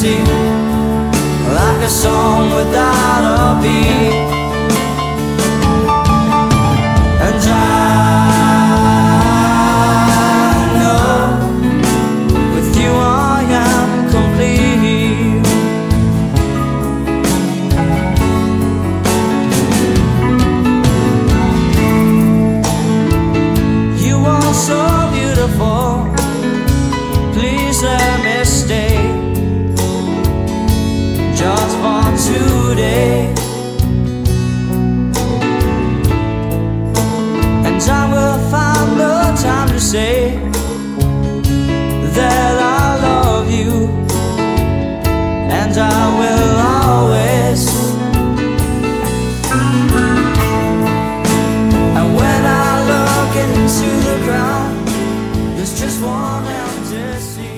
fantasy, like a song without a beat. And I know with you I am complete. You are so beautiful, please let me stay just for today. And I will find the time to say that I love you, and I will always. And when I look into the ground, there's just one empty sea.